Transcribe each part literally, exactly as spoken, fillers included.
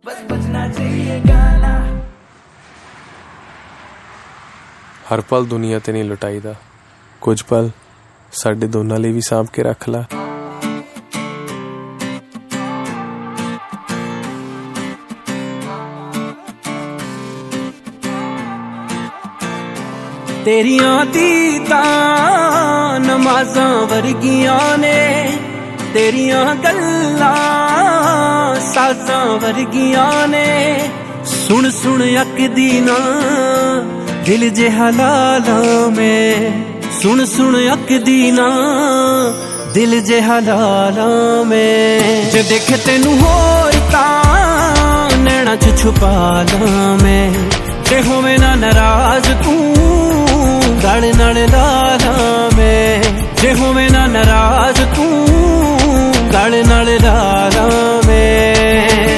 बस बजना चाहिए गाना। हर पल दुनिया ते नहीं लुटाईदा, कुछ पल साडे दोनों लिए भी सांभ के रख ला। तेरियां दीदां नमाज़ां वर्गियां ने, तेरियां गल्लां साज़ां वर्गियां ने। सुन सुन अकदी ना दिल जे हलाला में, सुन सुन अकदी ना दिल जे हलाला में। जे देखे तेनू होर तां नैना च छुपा ला मैं, जे होवे ना नाराज तू गल नाल ला ला मैं, जे होवे ना नाराज तू गल नाल ला ला मैं।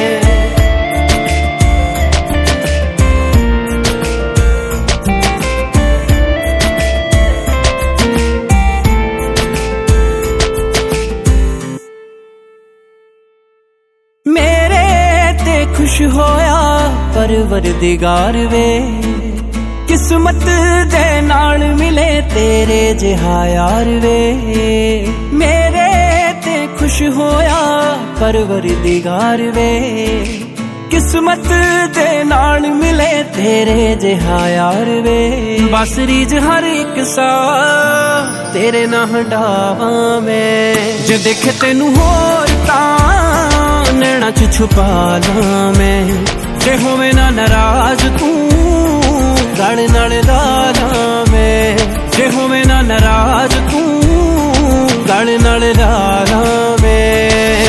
मेरे ते खुश होया परवरदिगार वे, किस्मत दे नाल मिले तेरे जिहा यार वे। मेरे ते खुश होया परवरदिगार वे, किस्मत दे नाल मिले तेरे जिहा यार वे। बस रीज हर एक सा तेरे ना हटावा मैं, जे देखे तेनू होर तां नैना च छुपा ला मैं, जे होवे ना नाराज तू गल नाल ला ला मैं, जे होवे ना नाराज तू गल नाल ला ला मैं।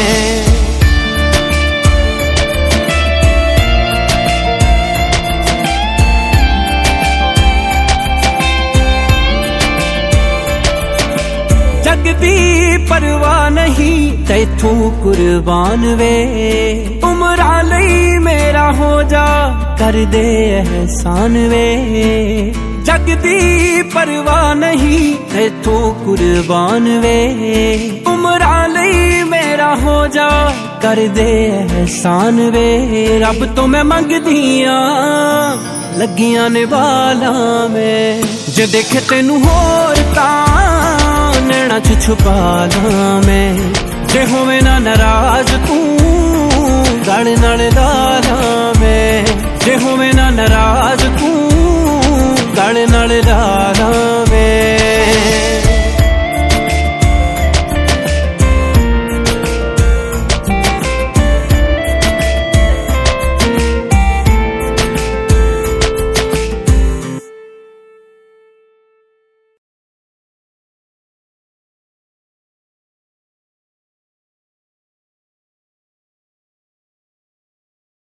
जग दी परवाह नहीं तैथू कुर्बान वे, उमरा लई मेरा हो जा कर दे एहसान वे। जग दी परवाह नहीं तैथू कुर्बान वे, उमरा लई मेरा हो जा कर दे एहसान वे। रब तो मैं मंगदियां लगियां ने वाला में, जे देखे तेनू होर तां नैना च छुपा ला मैं, जे होवे ना नाराज तू गल नाल ला